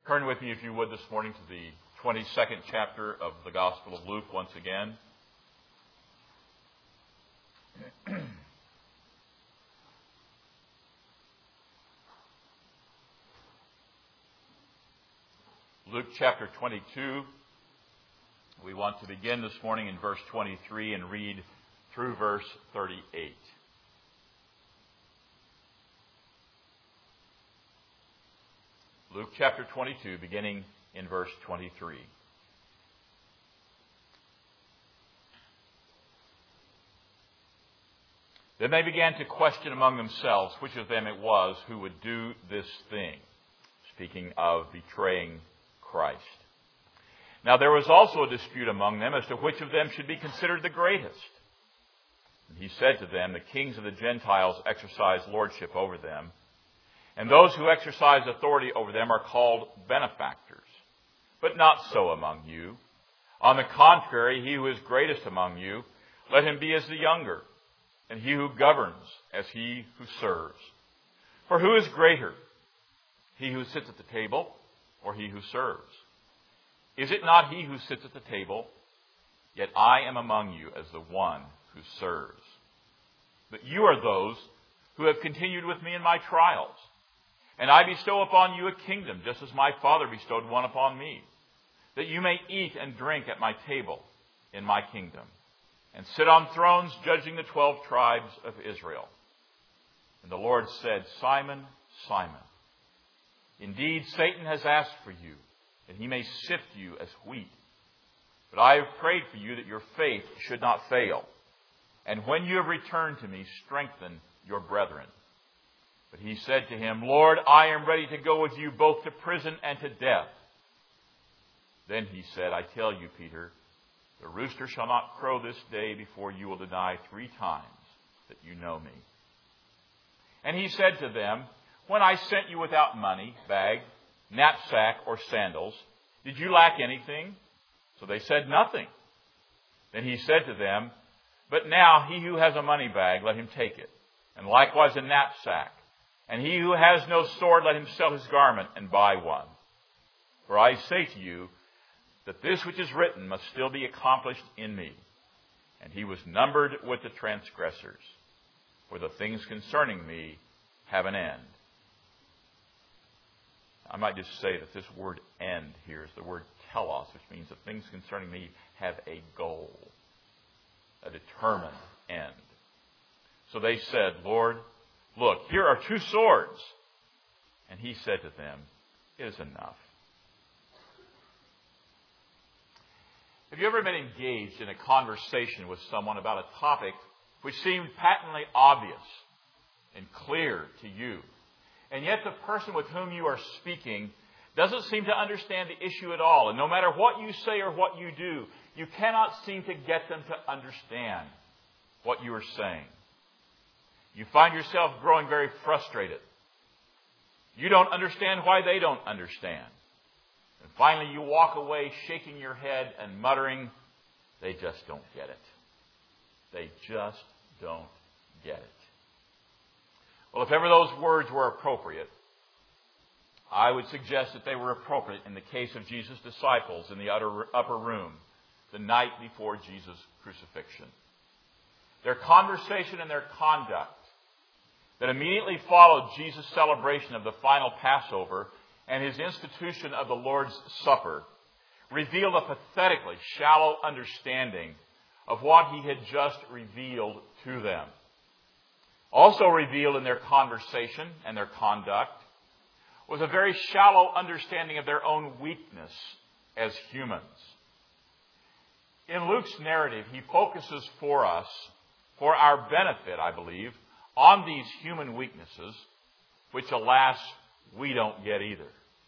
Turn with me, if you would, this morning to the 22nd chapter of the Gospel of Luke once again. Luke chapter 22. We want to begin this morning in verse 23 and read through verse 38. Luke chapter 22, beginning in verse 23. Then they began to question among themselves which of them it was who would do this thing, speaking of betraying Christ. Now there was also a dispute among them as to which of them should be considered the greatest. And he said to them, the kings of the Gentiles exercise lordship over them, and those who exercise authority over them are called benefactors. But not so among you. On the contrary, he who is greatest among you, let him be as the younger, and he who governs as he who serves. For who is greater, he who sits at the table or he who serves? Is it not he who sits at the table? Yet I am among you as the one who serves. But you are those who have continued with me in my trials. And I bestow upon you a kingdom, just as my Father bestowed one upon me, that you may eat and drink at my table in my kingdom, and sit on thrones judging the 12 tribes of Israel. And the Lord said, Simon, Simon, indeed Satan has asked for you, that he may sift you as wheat. But I have prayed for you that your faith should not fail. And when you have returned to me, strengthen your brethren. But he said to him, Lord, I am ready to go with you both to prison and to death. Then he said, I tell you, Peter, the rooster shall not crow this day before you will deny 3 times that you know me. And he said to them, when I sent you without money, bag, knapsack, or sandals, did you lack anything? So they said, nothing. Then he said to them, but now he who has a money bag, let him take it, and likewise a knapsack. And he who has no sword, let him sell his garment and buy one. For I say to you that this which is written must still be accomplished in me. And he was numbered with the transgressors, for the things concerning me have an end. I might just say that this word end here is the word telos, which means the things concerning me have a goal, a determined end. So they said, Lord, look, here are 2 swords. And he said to them, it is enough. Have you ever been engaged in a conversation with someone about a topic which seemed patently obvious and clear to you, and yet the person with whom you are speaking doesn't seem to understand the issue at all, and no matter what you say or what you do, you cannot seem to get them to understand what you are saying? You find yourself growing very frustrated. You don't understand why they don't understand. And finally you walk away shaking your head and muttering, they just don't get it. They just don't get it. Well, if ever those words were appropriate, I would suggest that they were appropriate in the case of Jesus' disciples in the upper room the night before Jesus' crucifixion. Their conversation and their conduct that immediately followed Jesus' celebration of the final Passover and his institution of the Lord's Supper revealed a pathetically shallow understanding of what he had just revealed to them. Also revealed in their conversation and their conduct was a very shallow understanding of their own weakness as humans. In Luke's narrative, he focuses for us, for our benefit, I believe, on these human weaknesses, which, alas, we don't get either.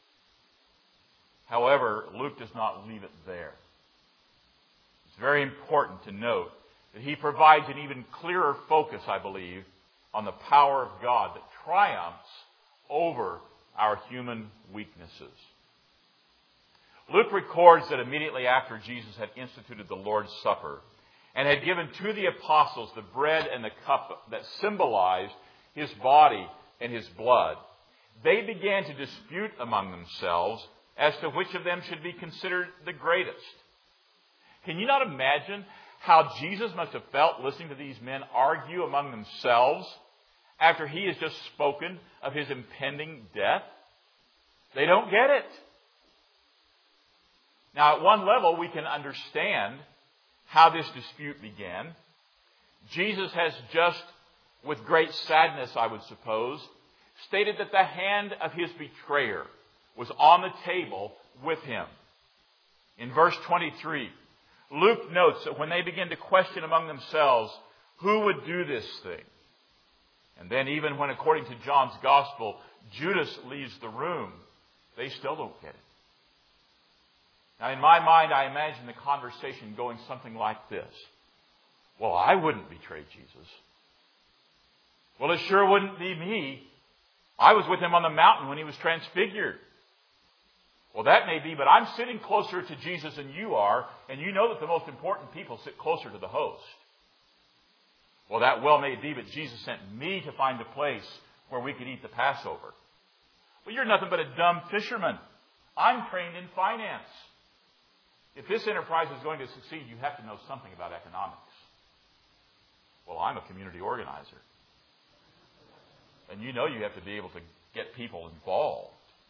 However, Luke does not leave it there. It's very important to note that he provides an even clearer focus, I believe, on the power of God that triumphs over our human weaknesses. Luke records that immediately after Jesus had instituted the Lord's Supper and had given to the apostles the bread and the cup that symbolized his body and his blood, they began to dispute among themselves as to which of them should be considered the greatest. Can you not imagine how Jesus must have felt listening to these men argue among themselves after he has just spoken of his impending death? They don't get it. Now, at one level, we can understand how this dispute began. Jesus has just, with great sadness, I would suppose, stated that the hand of his betrayer was on the table with him. In verse 23, Luke notes that when they begin to question among themselves who would do this thing, and then even when, according to John's Gospel, Judas leaves the room, they still don't get it. Now, in my mind, I imagine the conversation going something like this. Well, I wouldn't betray Jesus. Well, it sure wouldn't be me. I was with him on the mountain when he was transfigured. Well, that may be, but I'm sitting closer to Jesus than you are, and you know that the most important people sit closer to the host. Well, that well may be, but Jesus sent me to find a place where we could eat the Passover. Well, you're nothing but a dumb fisherman. I'm trained in finance. If this enterprise is going to succeed, you have to know something about economics. Well, I'm a community organizer. And you know you have to be able to get people involved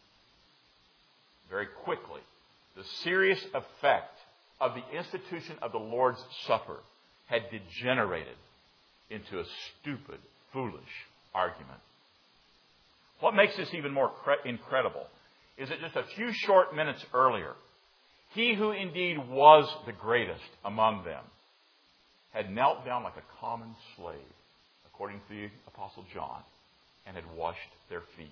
very quickly. The serious effect of the institution of the Lord's Supper had degenerated into a stupid, foolish argument. What makes this even more incredible is that just a few short minutes earlier, he who indeed was the greatest among them had knelt down like a common slave, according to the Apostle John, and had washed their feet.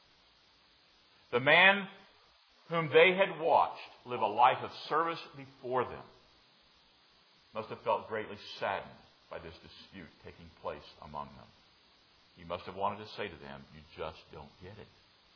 The man whom they had watched live a life of service before them must have felt greatly saddened by this dispute taking place among them. He must have wanted to say to them, you just don't get it.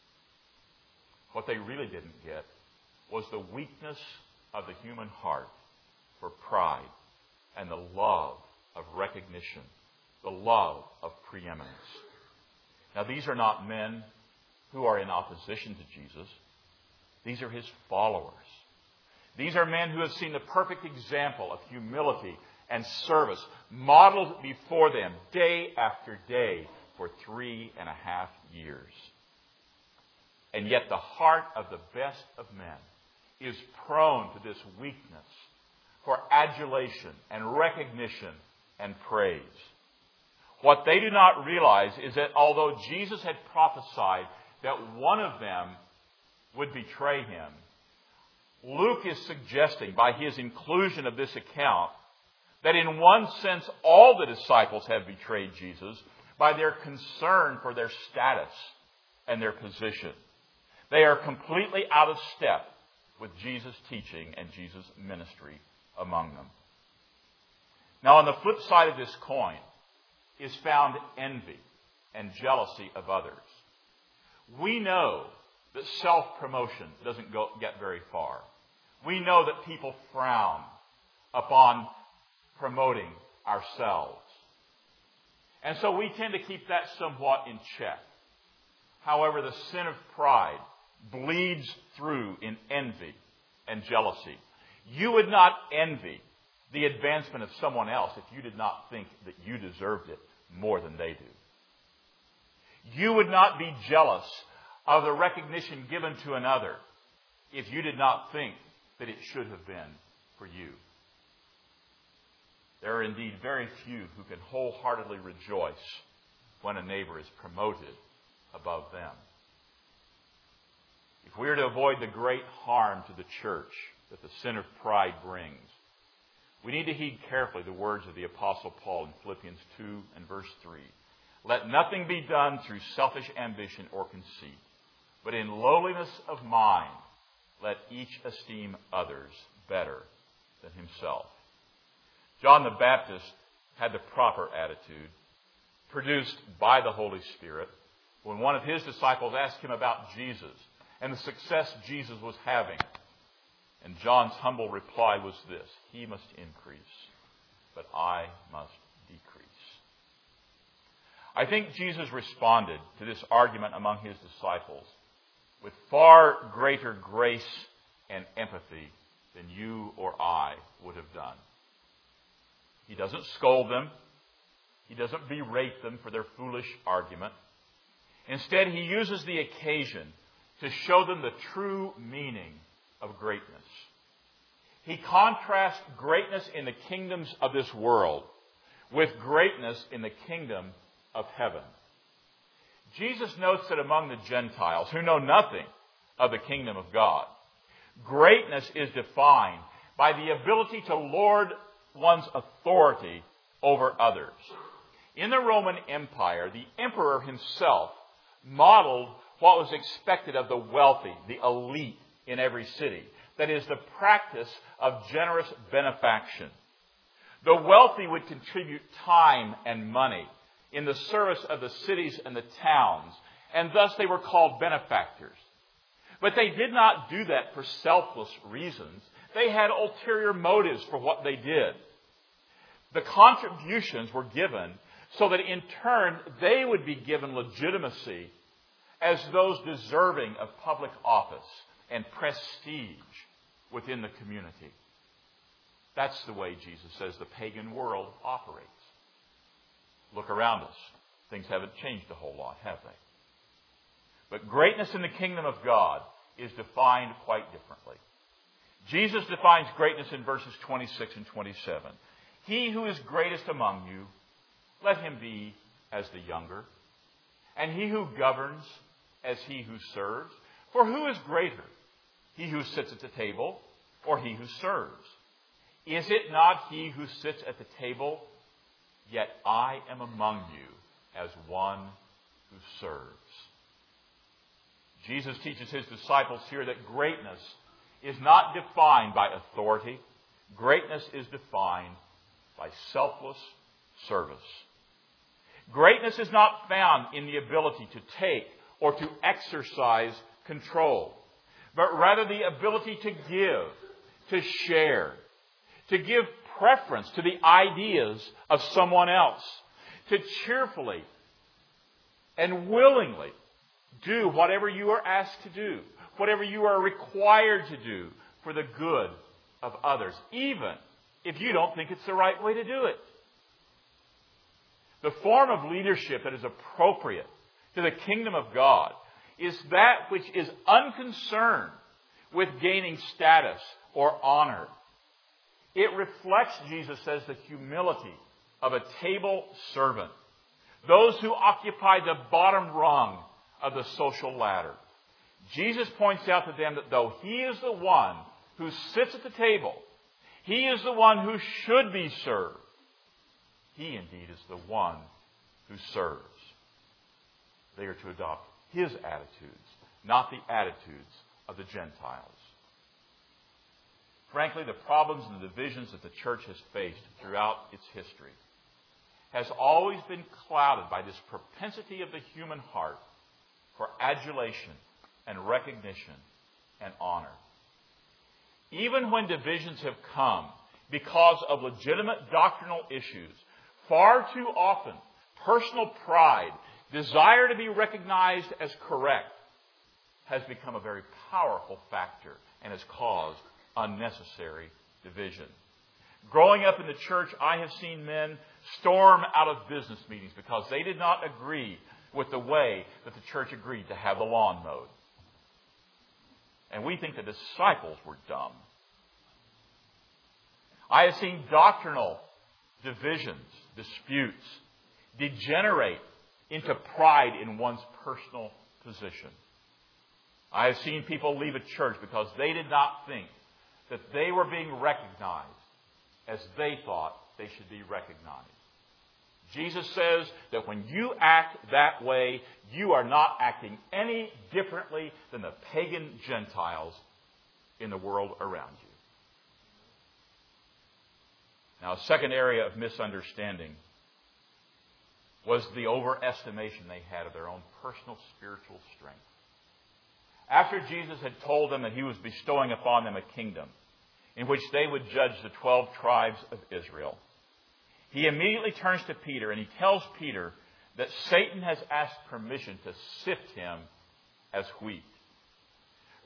What they really didn't get was the weakness of the human heart for pride and the love of recognition, the love of preeminence. Now, these are not men who are in opposition to Jesus. These are his followers. These are men who have seen the perfect example of humility and service modeled before them day after day for 3.5 years. And yet the heart of the best of men is prone to this weakness for adulation and recognition and praise. What they do not realize is that although Jesus had prophesied that one of them would betray him, Luke is suggesting by his inclusion of this account that in one sense all the disciples have betrayed Jesus by their concern for their status and their position. They are completely out of step with Jesus' teaching and Jesus' ministry among them. Now, on the flip side of this coin is found envy and jealousy of others. We know that self-promotion doesn't get very far. We know that people frown upon promoting ourselves. And so we tend to keep that somewhat in check. However, the sin of pride bleeds through in envy and jealousy. You would not envy the advancement of someone else if you did not think that you deserved it more than they do. You would not be jealous of the recognition given to another if you did not think that it should have been for you. There are indeed very few who can wholeheartedly rejoice when a neighbor is promoted above them. If we are to avoid the great harm to the church that the sin of pride brings, we need to heed carefully the words of the Apostle Paul in Philippians 2 and verse 3. Let nothing be done through selfish ambition or conceit, but in lowliness of mind, let each esteem others better than himself. John the Baptist had the proper attitude, produced by the Holy Spirit, when one of his disciples asked him about Jesus and the success Jesus was having. And John's humble reply was this: he must increase, but I must decrease. I think Jesus responded to this argument among his disciples with far greater grace and empathy than you or I would have done. He doesn't scold them. He doesn't berate them for their foolish argument. Instead, he uses the occasion to show them the true meaning of greatness. He contrasts greatness in the kingdoms of this world with greatness in the kingdom of heaven. Jesus notes that among the Gentiles who know nothing of the kingdom of God, greatness is defined by the ability to lord one's authority over others. In the Roman Empire, the emperor himself modeled what was expected of the wealthy, the elite in every city. That is, the practice of generous benefaction. The wealthy would contribute time and money in the service of the cities and the towns, and thus they were called benefactors. But they did not do that for selfless reasons. They had ulterior motives for what they did. The contributions were given so that in turn they would be given legitimacy as those deserving of public office and prestige within the community. That's the way Jesus says the pagan world operates. Look around us. Things haven't changed a whole lot, have they? But greatness in the kingdom of God is defined quite differently. Jesus defines greatness in verses 26 and 27. He who is greatest among you, let him be as the younger, and he who governs as he who serves. For who is greater, he who sits at the table or he who serves? Is it not he who sits at the table? Yet I am among you as one who serves. Jesus teaches his disciples here that greatness is not defined by authority. Greatness is defined by selfless service. Greatness is not found in the ability to take or to exercise control, but rather the ability to give, to share, to give preference to the ideas of someone else, to cheerfully and willingly do whatever you are asked to do, whatever you are required to do for the good of others, even if you don't think it's the right way to do it. The form of leadership that is appropriate to the kingdom of God is that which is unconcerned with gaining status or honor. It reflects, Jesus says, the humility of a table servant. Those who occupy the bottom rung of the social ladder. Jesus points out to them that though he is the one who sits at the table, he is the one who should be served. He indeed is the one who serves. They are to adopt his attitudes, not the attitudes of the Gentiles. Frankly, the problems and the divisions that the church has faced throughout its history has always been clouded by this propensity of the human heart for adulation and recognition and honor. Even when divisions have come because of legitimate doctrinal issues, far too often personal pride, desire to be recognized as correct, has become a very powerful factor and has caused unnecessary division. Growing up in the church, I have seen men storm out of business meetings because they did not agree with the way that the church agreed to have the lawn mowed. And we think the disciples were dumb. I have seen doctrinal divisions, disputes, degenerate into pride in one's personal position. I have seen people leave a church because they did not think that they were being recognized as they thought they should be recognized. Jesus says that when you act that way, you are not acting any differently than the pagan Gentiles in the world around you. Now, a second area of misunderstanding was the overestimation they had of their own personal spiritual strength. After Jesus had told them that he was bestowing upon them a kingdom in which they would judge the 12 tribes of Israel, he immediately turns to Peter and he tells Peter that Satan has asked permission to sift him as wheat.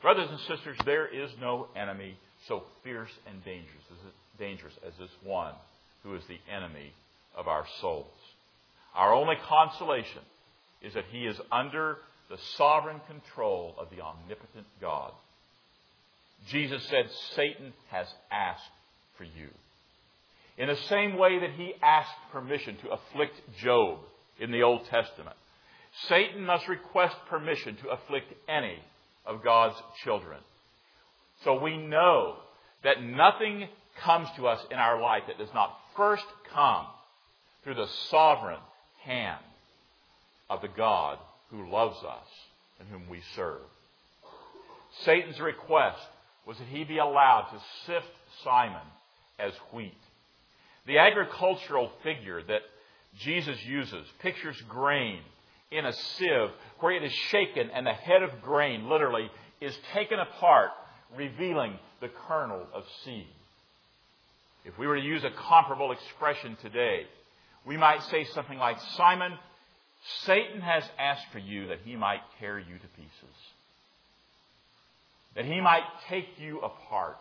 Brothers and sisters, there is no enemy so fierce and dangerous as this one who is the enemy of our souls. Our only consolation is that he is under the sovereign control of the omnipotent God. Jesus said, Satan has asked for you. In the same way that he asked permission to afflict Job in the Old Testament, Satan must request permission to afflict any of God's children. So we know that nothing comes to us in our life that does not first come through the sovereign hand of the God who loves us and whom we serve. Satan's request was that he be allowed to sift Simon as wheat. The agricultural figure that Jesus uses pictures grain in a sieve where it is shaken and the head of grain literally is taken apart, revealing the kernel of seed. If we were to use a comparable expression today, we might say something like, Simon, Satan has asked for you that he might tear you to pieces, that he might take you apart.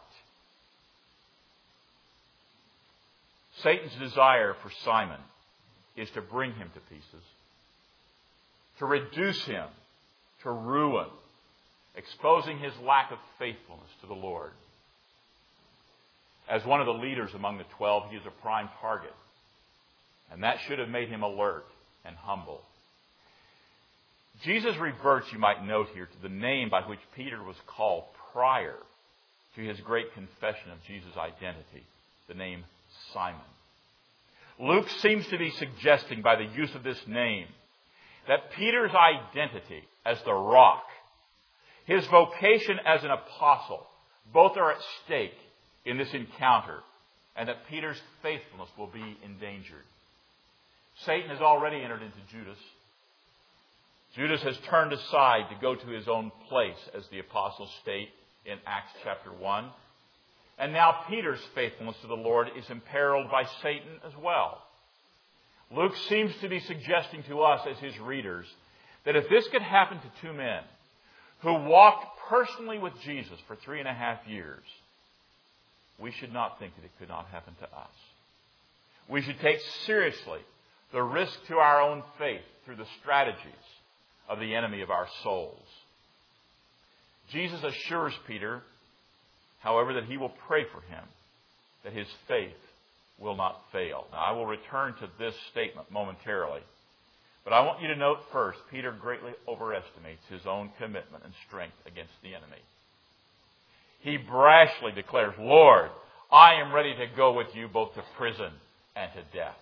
Satan's desire for Simon is to bring him to pieces, to reduce him to ruin, exposing his lack of faithfulness to the Lord. As one of the leaders among the 12, he is a prime target. And that should have made him alert and humble. Jesus reverts, you might note here, to the name by which Peter was called prior to his great confession of Jesus' identity, the name Simon. Luke seems to be suggesting by the use of this name that Peter's identity as the rock, his vocation as an apostle, both are at stake in this encounter, and that Peter's faithfulness will be endangered. Satan has already entered into Judas. Judas has turned aside to go to his own place, as the apostles state in Acts chapter 1. And now Peter's faithfulness to the Lord is imperiled by Satan as well. Luke seems to be suggesting to us as his readers that if this could happen to two men who walked personally with Jesus for 3.5 years, we should not think that it could not happen to us. We should take seriously the risk to our own faith through the strategies of the enemy of our souls. Jesus assures Peter, however, that he will pray for him, that his faith will not fail. Now, I will return to this statement momentarily, but I want you to note first, Peter greatly overestimates his own commitment and strength against the enemy. He brashly declares, Lord, I am ready to go with you both to prison and to death.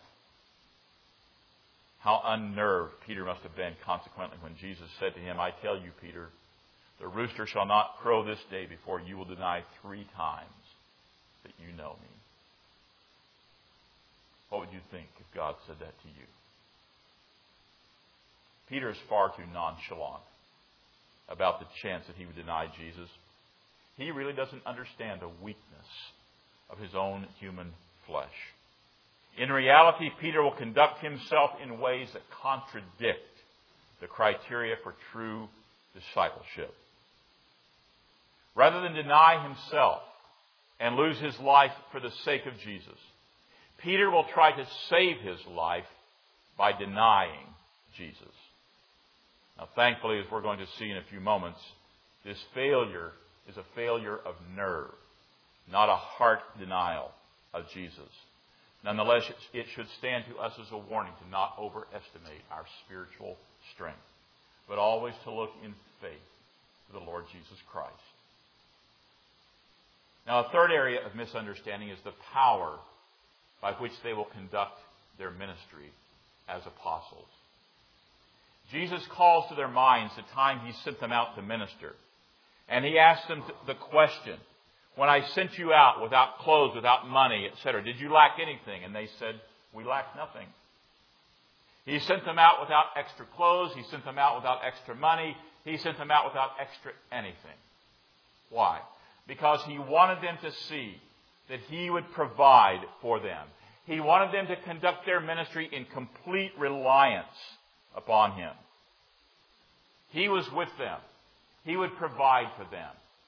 How unnerved Peter must have been, consequently, when Jesus said to him, I tell you, Peter, the rooster shall not crow this day before you will deny 3 times that you know me. What would you think if God said that to you? Peter is far too nonchalant about the chance that he would deny Jesus. He really doesn't understand the weakness of his own human flesh. In reality, Peter will conduct himself in ways that contradict the criteria for true discipleship. Rather than deny himself and lose his life for the sake of Jesus, Peter will try to save his life by denying Jesus. Now, thankfully, as we're going to see in a few moments, this failure is a failure of nerve, not a heart denial of Jesus. Nonetheless, it should stand to us as a warning to not overestimate our spiritual strength, but always to look in faith to the Lord Jesus Christ. Now, a third area of misunderstanding is the power by which they will conduct their ministry as apostles. Jesus calls to their minds the time he sent them out to minister. And he asked them the question, when I sent you out without clothes, without money, etc., did you lack anything? And they said, we lack nothing. He sent them out without extra clothes. He sent them out without extra money. He sent them out without extra anything. Why? Because he wanted them to see that he would provide for them. He wanted them to conduct their ministry in complete reliance upon him. He was with them. He would provide for them.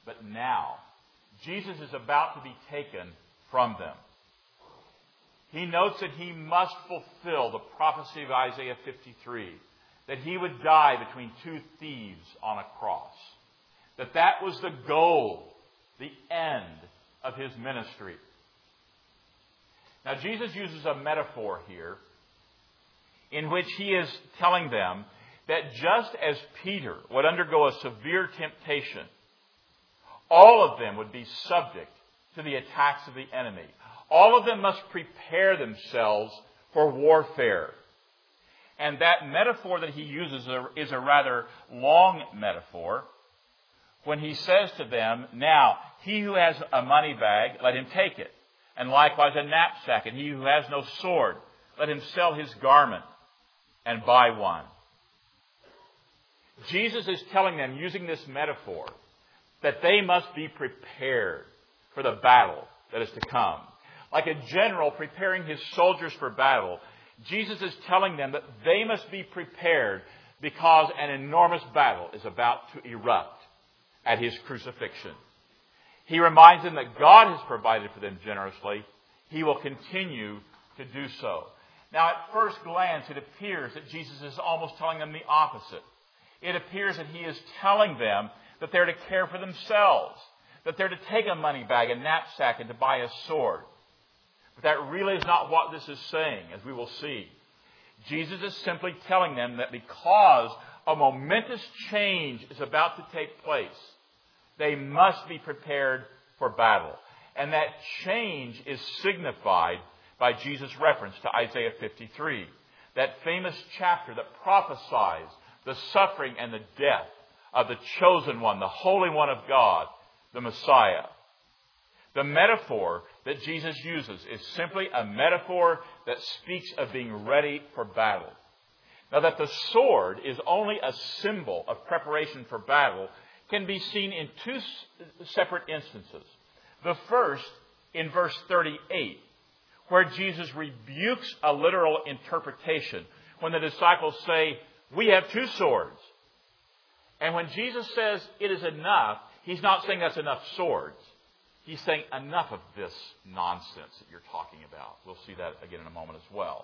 but now. Jesus is about to be taken from them. He notes that he must fulfill the prophecy of Isaiah 53, that he would die between two thieves on a cross. That was the goal, the end of his ministry. Now, Jesus uses a metaphor here in which he is telling them that just as Peter would undergo a severe temptation, all of them would be subject to the attacks of the enemy. All of them must prepare themselves for warfare. And that metaphor that he uses is a rather long metaphor when he says to them, now, he who has a money bag, let him take it. And likewise a knapsack. And he who has no sword, let him sell his garment and buy one. Jesus is telling them, using this metaphor, that they must be prepared for the battle that is to come. Like a general preparing his soldiers for battle, Jesus is telling them that they must be prepared because an enormous battle is about to erupt at his crucifixion. He reminds them that God has provided for them generously. He will continue to do so. Now, at first glance, it appears that Jesus is almost telling them the opposite. It appears that he is telling them that they're to care for themselves, that they're to take a money bag, a knapsack, and to buy a sword. But that really is not what this is saying, as we will see. Jesus is simply telling them that because a momentous change is about to take place, they must be prepared for battle. And that change is signified by Jesus' reference to Isaiah 53, that famous chapter that prophesies the suffering and the death of the chosen one, the Holy One of God, the Messiah. The metaphor that Jesus uses is simply a metaphor that speaks of being ready for battle. Now, that the sword is only a symbol of preparation for battle can be seen in two separate instances. The first, in verse 38, where Jesus rebukes a literal interpretation when the disciples say, we have two swords. And when Jesus says it is enough, he's not saying that's enough swords. He's saying enough of this nonsense that you're talking about. We'll see that again in a moment as well.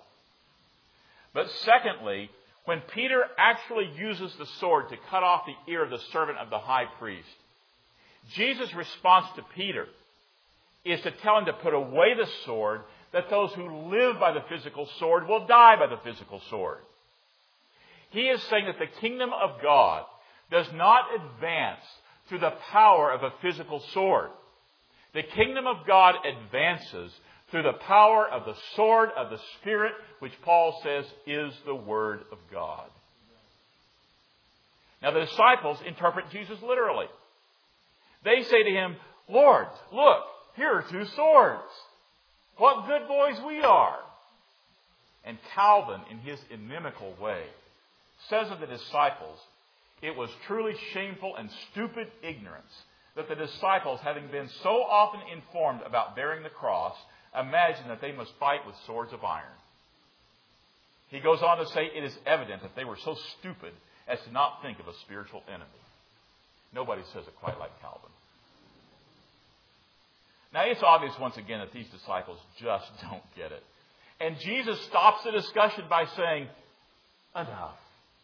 But secondly, when Peter actually uses the sword to cut off the ear of the servant of the high priest, Jesus' response to Peter is to tell him to put away the sword, that those who live by the physical sword will die by the physical sword. He is saying that the kingdom of God does not advance through the power of a physical sword. The kingdom of God advances through the power of the sword of the Spirit, which Paul says is the Word of God. Now, the disciples interpret Jesus literally. They say to him, Lord, look, here are two swords. What good boys we are. And Calvin, in his inimical way, says of the disciples, it was truly shameful and stupid ignorance that the disciples, having been so often informed about bearing the cross, imagine that they must fight with swords of iron. He goes on to say it is evident that they were so stupid as to not think of a spiritual enemy. Nobody says it quite like Calvin. Now, it's obvious once again that these disciples just don't get it. And Jesus stops the discussion by saying, enough.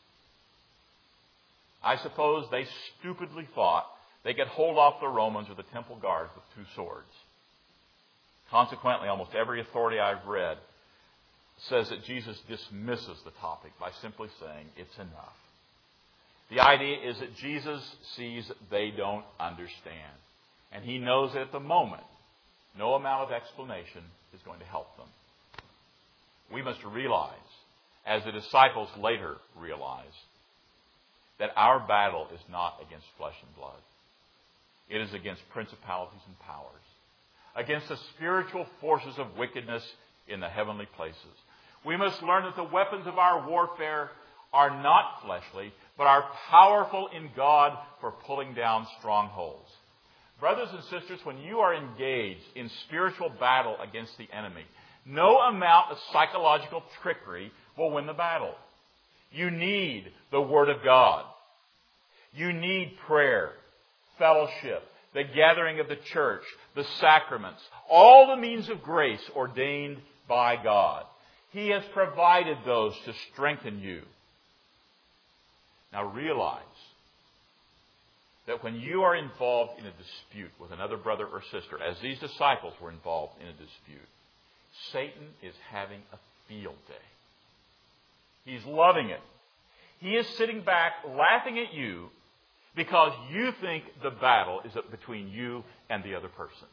I suppose they stupidly thought they could hold off the Romans or the temple guards with two swords. Consequently, almost every authority I've read says that Jesus dismisses the topic by simply saying it's enough. The idea is that Jesus sees that they don't understand. And he knows that at the moment, no amount of explanation is going to help them. We must realize, as the disciples later realized, that our battle is not against flesh and blood. It is against principalities and powers, against the spiritual forces of wickedness in the heavenly places. We must learn that the weapons of our warfare are not fleshly, but are powerful in God for pulling down strongholds. Brothers and sisters, when you are engaged in spiritual battle against the enemy, no amount of psychological trickery will win the battle. You need the Word of God. You need prayer, fellowship, the gathering of the church, the sacraments, all the means of grace ordained by God. He has provided those to strengthen you. Now realize that when you are involved in a dispute with another brother or sister, as these disciples were involved in a dispute, Satan is having a field day. He's loving it. He is sitting back laughing at you because you think the battle is between you and the other person.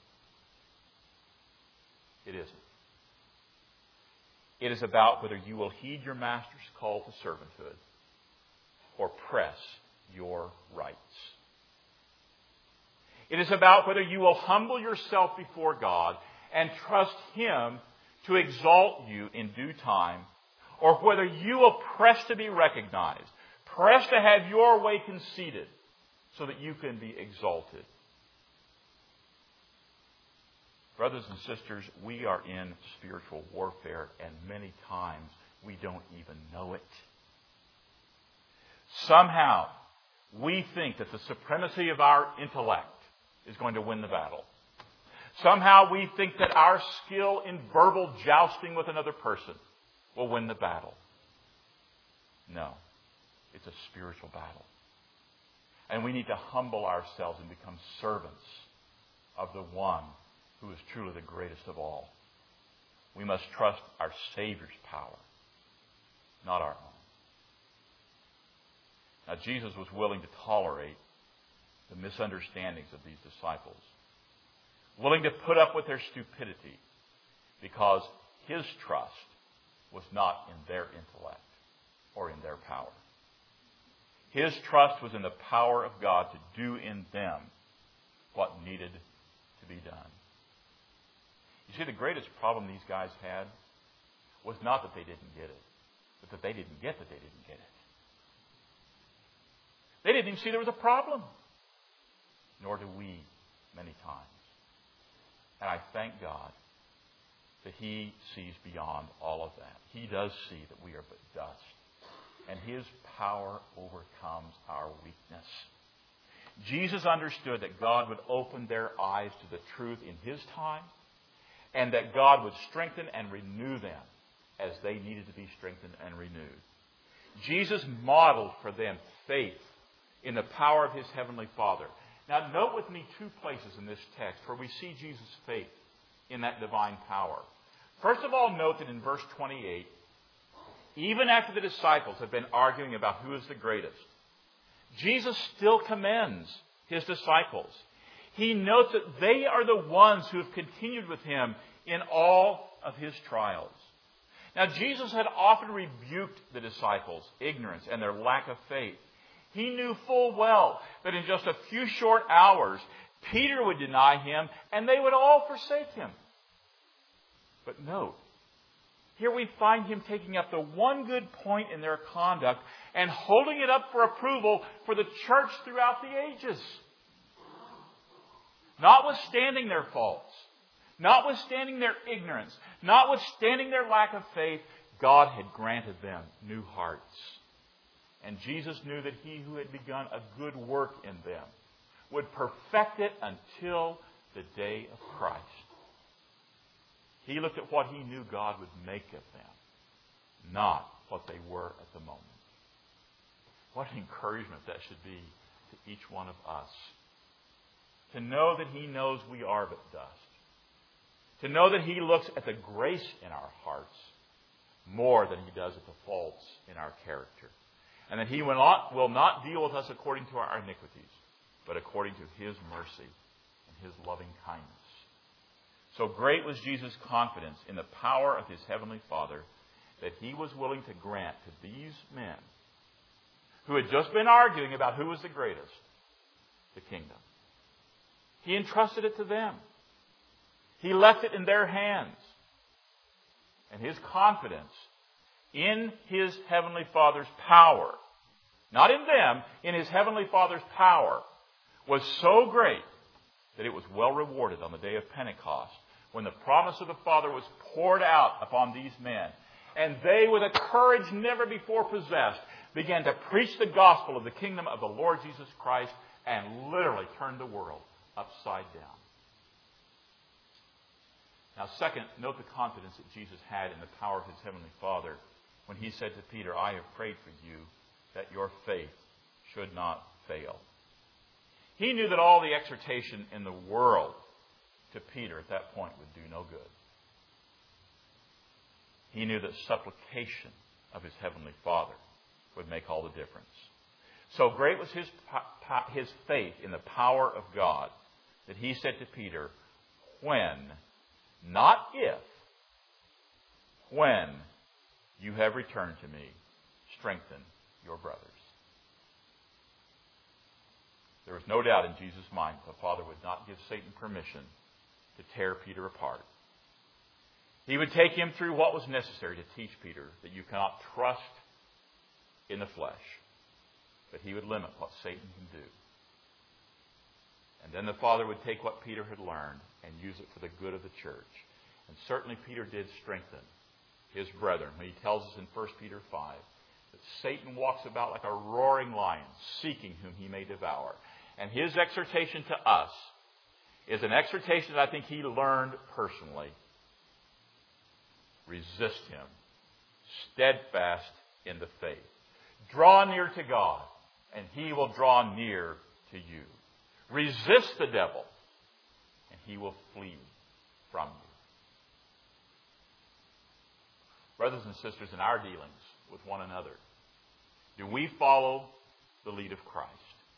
It isn't. It is about whether you will heed your master's call to servanthood or press your rights. It is about whether you will humble yourself before God and trust Him to exalt you in due time, or whether you will press to be recognized, press to have your way conceded so that you can be exalted. Brothers and sisters, we are in spiritual warfare, and many times we don't even know it. Somehow, we think that the supremacy of our intellect is going to win the battle. Somehow we think that our skill in verbal jousting with another person will win the battle. No, it's a spiritual battle. And we need to humble ourselves and become servants of the one who is truly the greatest of all. We must trust our Savior's power, not our own. Now, Jesus was willing to tolerate the misunderstandings of these disciples, willing to put up with their stupidity because His trust was not in their intellect or in their power. His trust was in the power of God to do in them what needed to be done. You see, the greatest problem these guys had was not that they didn't get it, but that they didn't get that they didn't get it. They didn't even see there was a problem. Nor do we many times. And I thank God that He sees beyond all of that. He does see that we are but dust. And His power overcomes our weakness. Jesus understood that God would open their eyes to the truth in His time, and that God would strengthen and renew them as they needed to be strengthened and renewed. Jesus modeled for them faith in the power of His Heavenly Father. Now, note with me two places in this text where we see Jesus' faith in that divine power. First of all, note that in verse 28, even after the disciples have been arguing about who is the greatest, Jesus still commends His disciples. He notes that they are the ones who have continued with Him in all of His trials. Now, Jesus had often rebuked the disciples' ignorance and their lack of faith. He knew full well that in just a few short hours, Peter would deny Him and they would all forsake Him. But note, here we find Him taking up the one good point in their conduct and holding it up for approval for the church throughout the ages. Notwithstanding their faults, notwithstanding their ignorance, notwithstanding their lack of faith, God had granted them new hearts. And Jesus knew that He who had begun a good work in them would perfect it until the day of Christ. He looked at what He knew God would make of them, not what they were at the moment. What an encouragement that should be to each one of us. To know that He knows we are but dust. To know that He looks at the grace in our hearts more than He does at the faults in our character. And that He will not deal with us according to our iniquities, but according to His mercy and His loving kindness. So great was Jesus' confidence in the power of His Heavenly Father that He was willing to grant to these men who had just been arguing about who was the greatest, the kingdom. He entrusted it to them. He left it in their hands. And His confidence in His Heavenly Father's power, not in them, in His Heavenly Father's power, was so great that it was well rewarded on the day of Pentecost, when the promise of the Father was poured out upon these men. And they, with a courage never before possessed, began to preach the gospel of the kingdom of the Lord Jesus Christ and literally turned the world upside down. Now, second, note the confidence that Jesus had in the power of his heavenly Father when he said to Peter, I have prayed for you that your faith should not fail. He knew that all the exhortation in the world to Peter at that point would do no good. He knew that supplication of his heavenly Father would make all the difference. So great was his faith in the power of God that he said to Peter, when, not if, when you have returned to me, strengthen your brothers. There was no doubt in Jesus' mind that the Father would not give Satan permission to tear Peter apart. He would take him through what was necessary to teach Peter that you cannot trust in the flesh, but he would limit what Satan can do. And then the Father would take what Peter had learned and use it for the good of the church. And certainly Peter did strengthen his brethren when he tells us in 1 Peter 5 that Satan walks about like a roaring lion, seeking whom he may devour. And his exhortation to us is an exhortation that I think he learned personally. Resist him, steadfast in the faith. Draw near to God, and he will draw near to you. Resist the devil, and he will flee from you. Brothers and sisters, in our dealings with one another, do we follow the lead of Christ?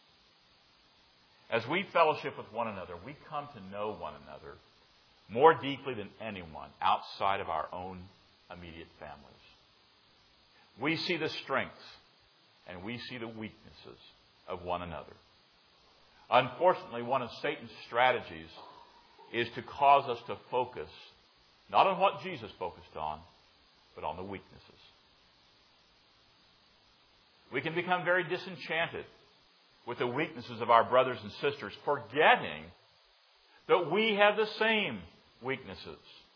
As we fellowship with one another, we come to know one another more deeply than anyone outside of our own immediate families. We see the strengths and we see the weaknesses of one another. Unfortunately, one of Satan's strategies is to cause us to focus not on what Jesus focused on, but on the weaknesses. We can become very disenchanted with the weaknesses of our brothers and sisters, forgetting that we have the same weaknesses.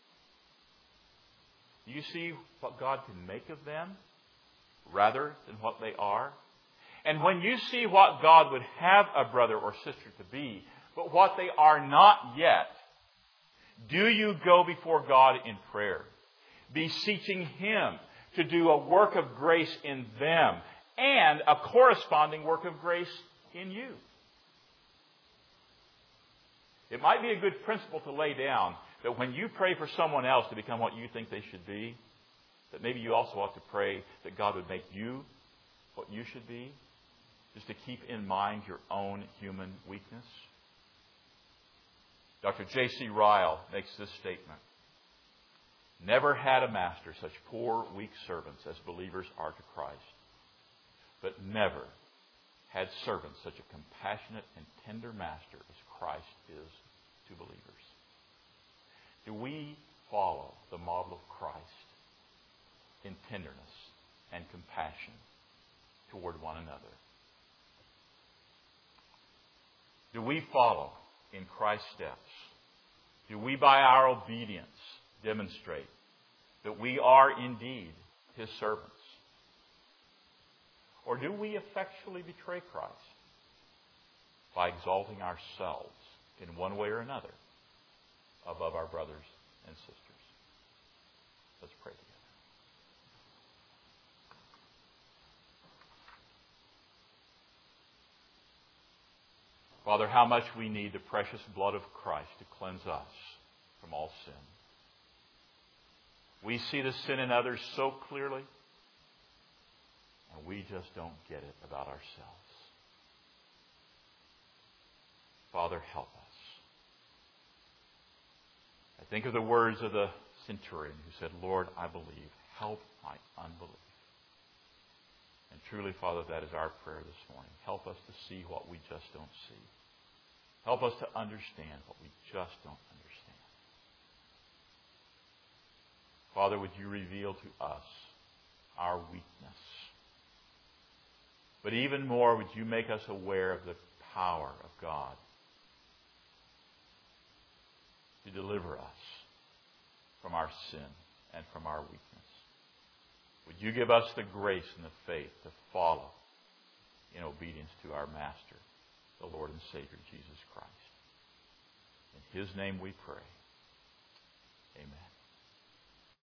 Do you see what God can make of them rather than what they are? And when you see what God would have a brother or sister to be, but what they are not yet, do you go before God in prayer, beseeching Him to do a work of grace in them and a corresponding work of grace in you? It might be a good principle to lay down that when you pray for someone else to become what you think they should be, that maybe you also ought to pray that God would make you what you should be, just to keep in mind your own human weakness. Dr. J.C. Ryle makes this statement: never had a master such poor, weak servants as believers are to Christ, but never had servants such a compassionate and tender master as Christ is to believers. Do we follow the model of Christ in tenderness and compassion toward one another? Do we follow in Christ's steps? Do we, by our obedience, demonstrate that we are indeed His servants? Or do we effectually betray Christ by exalting ourselves in one way or another above our brothers and sisters? Let's pray together. Father, how much we need the precious blood of Christ to cleanse us from all sin. We see the sin in others so clearly, and we just don't get it about ourselves. Father, help us. I think of the words of the centurion who said, Lord, I believe. Help my unbelief. And truly, Father, that is our prayer this morning. Help us to see what we just don't see. Help us to understand what we just don't understand. Father, would you reveal to us our weakness? But even more, would you make us aware of the power of God to deliver us from our sin and from our weakness? Would you give us the grace and the faith to follow in obedience to our Master, the Lord and Savior, Jesus Christ? In His name we pray.